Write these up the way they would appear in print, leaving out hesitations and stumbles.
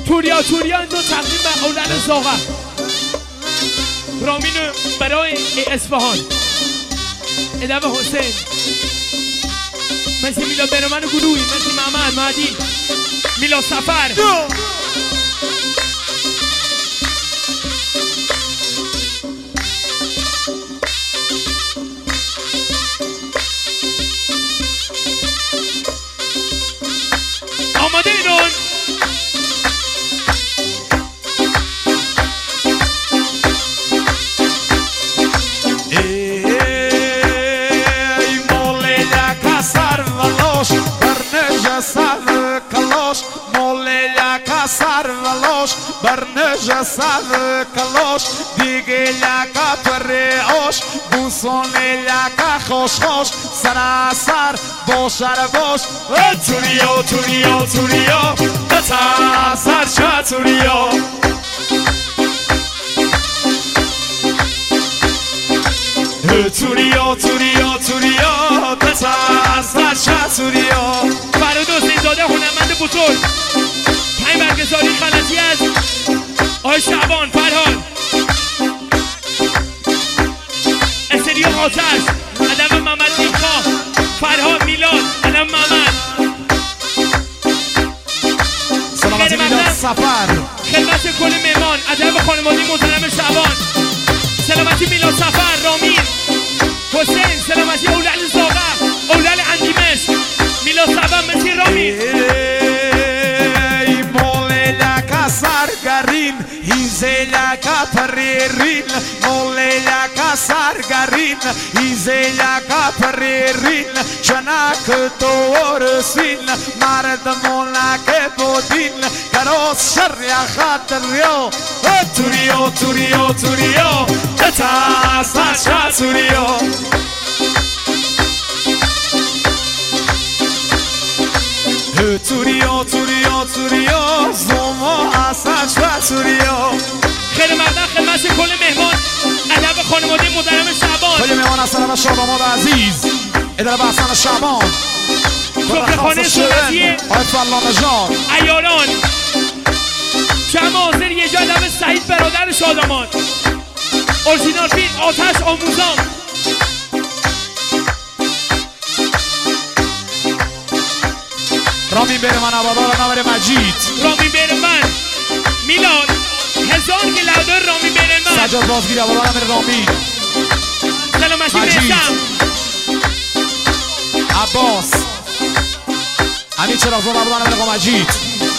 توریا این دو تقدیم به اولاد زاغه رامین برای اصفهان ادب حسین مثل میلاد برمن گروهی مثل محمد مهدی میلاد سفر آماده اینون سرولوش بر نجسد کلوش دیگه لکا پریوش بوسونه لکا خوش سراسر باشر باش توریو بتاسر چه توریو بتاسر چه توریو فرود حسین زاده هنرمند بزرگ این برگزاری خلطی از آقای شعبان فرهاد استریو آتش ادب محمد نیکا فرهاد میلاد ادب محمد سلامتی میلاد سفر خدمت کل مهمان ادب خانوادگی محترم شعبان سلامتی میلاد سفر رامین حسین سلامتی اولاد زاغه اولاد اندیمش میلاد سفر مثل رامین سرگرین هیزلکا پریرین موللکا سرگرین هیزلکا پریرین چنک دورسین مردمونک بودین کروس شریا خاطریو توریو تاسا توریو توریو زوما اساس و توریو خیلی ممنون خدمت کل مهمان ادب خانواده محترم شعبان کل مهمان حسن شعبان عزیز ادب حسن شعبان سفره‌خانه سنتی آقای فلان جان عیاران جمع حاضر یه جا ادب سعید برادر شادمان اورجینال فیلم آتش آموزان رامین برمن عبادار نور مجید رامین برمن میلاد هزار گلادر رامین برمن سجاد بازگیر عبادار نور رامین سلامتی برسم عباس امین چراغزاد عبادار نور مجید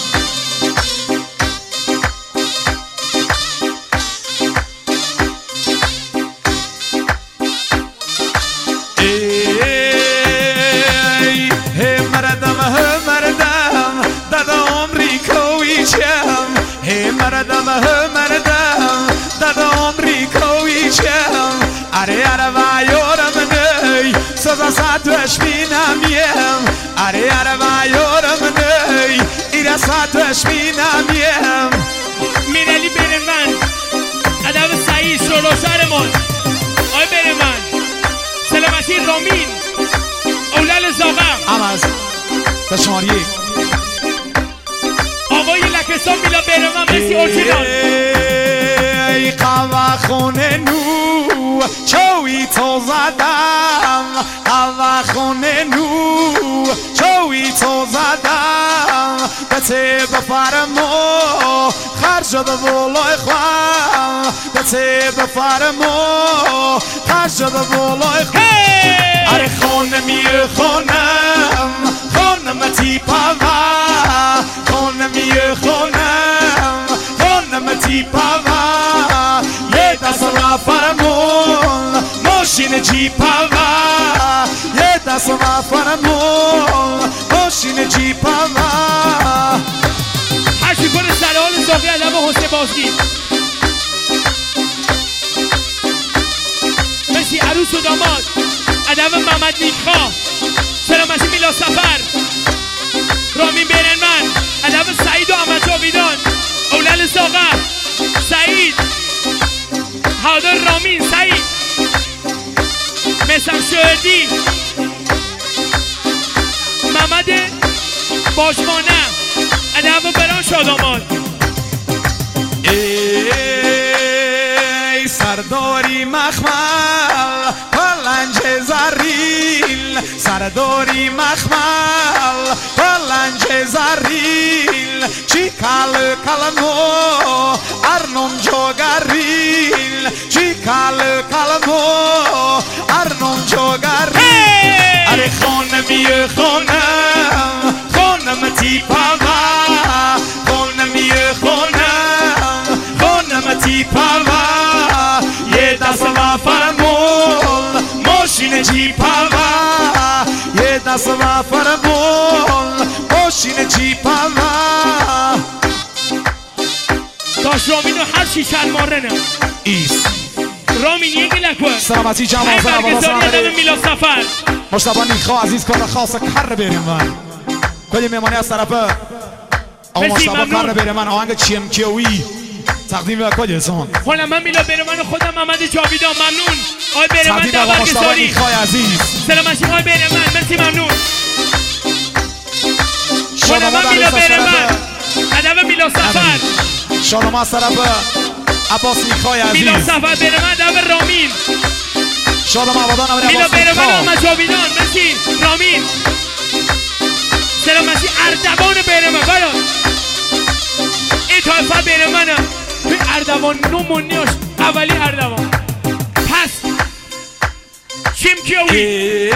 مردم داد آمریکایی چم اره وایورم نی سوزا ساتوش بینامیم اره وایورم نی ایرا ساتوش بینامیم میرالی برمن ادب سعید شروع شهرمان آی برمن سلامتی رامین اولاد زاغم اماز تشماریه آقای لکستان میلا برمن مثل اورجینال ای قوا خونه نو چوی تو زدم قوا خونه نو چوی تو زدم بته بفرمو خرجد بولای خواه بته بفرمو خرجد بولای خواه اره خونه میه خونم خونم تیپاوا خونم میه خونم تیپاوا یه دست را فرمون ماشین جیپاوا یه دست را فرمون ماشین جیپاوا هرچی کنه سلام زاغی ادب حسین بازگیر مثل عروس و داماد ادب محمد نیکا سلامتی میلاد سفر رامین برنمن ادب سعید و احمد جاویدان اولاد زاغر سعید حاضر رامین سعید مسم شهردی محمد باشمانه ادب بران شادامان سرداری مخمل پلنج زریل سرداری مخمل پلنج زریل چی کل کلمو ارنم جوگریل چی کل کلمو ارنم جوگریل اره خانمی خانم خانم تیپاوا خانمی خانم تیپاوا یه دست و فرمول ماشین جیپاوا یه دست و فرمول ماشین جیپاوا داش رامینو هر چی چند ماره نه ایست رامین یه گلکوه سلامتی جمع برگزاری ادب میلاد سفر مشتبه نیخا عزیز کار خاص کر بریم من کلی میمانی از طرف آقا مشتبه کر بریم من آهنگ چیمکیوی تقدیم به کجاست حالا من میلاد برمان خودم محمد جاویدان ممنون آقای برمان تقدیم به آقا مشتبه نیخای عزیز سلامتی آقای برمان مرسی ممنون حالا من میلاد برمان ادب میلاد سفر شادما از طرف عباس نیخای عزیز میلاد سفر برمان ادب رامین شادما آبادان امیر میلاد عباس برمان نیخا محمد جاویدان مرسی رامین سلامتی اردوان برمان برات این طایفه برمانه توی اردوان نمونیاش اولی اردوان پس چیمکیوی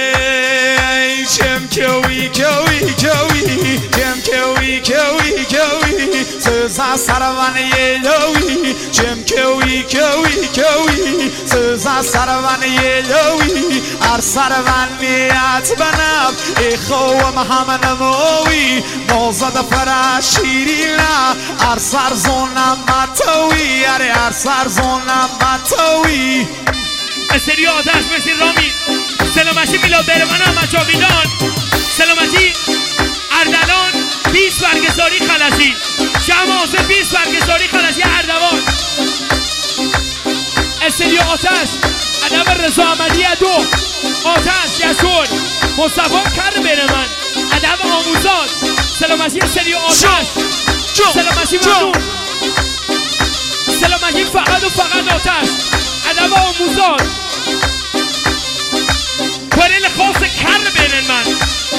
چیمکیوی کوی کوی چیمکیوی کوی کوی سوزا سروان یلوی چیمکیوی کوی کوی سوزا سروان یلوی ار سروان نیت بنام ای خوام همه نموی نوزد فراشیرینا ار سرزونم ماتوی ار سرزونم ماتوی استری آتش مثل رامین سلامتی میلاد برمان احمد جاویدان سلامتی اردلان 20 برگزاری خلصی جمع حسین 20 برگزاری خلصی اردوان استری آتش ادب رضا احمدی دو آتش یسور مصطفی کر برمان ادب آموزاد سلامتی استری آتش سلامتی ممنون سلامتی فقط و فقط آتش ادب آموزاد کارل خاص کر بینن من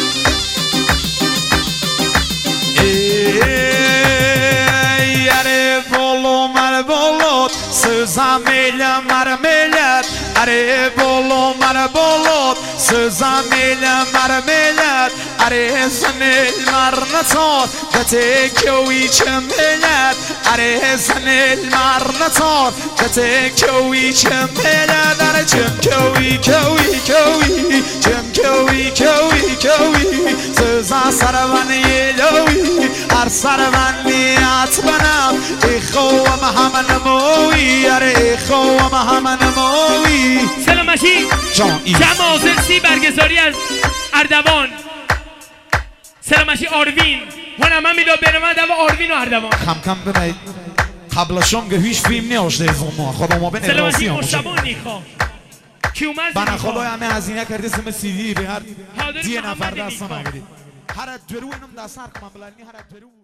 اره بولو مر بولوت سوزم میلم مر میلت اره بولو مر بولوت سوزم میلم مر میلت اره زنیل مر نتار کته کوی چه میلت اره زنیل مر نتار کته کوی چه میلت اره چم کوی کوی کوی چم کوی کوی کوی سوزا سروان یلوی هر سروان نیت بنام ای خوام همه نموی ای خوام همه نموی سلامتی جمع حاضر 30 برگزاری از اردوان سلامتی آروین هنم من میلاد برمان دو آروین و اردوان کم ببینید قبل شام که هیچ فیلم نیاشته از ما خدا ما به سلامتی مشتبه نیخا کی اومد بنا خدای همه هزینه کرده سم سی دی به هر 10 نفر دست نمیگیرید هر درو اینم دست هر کم بلنی هر درو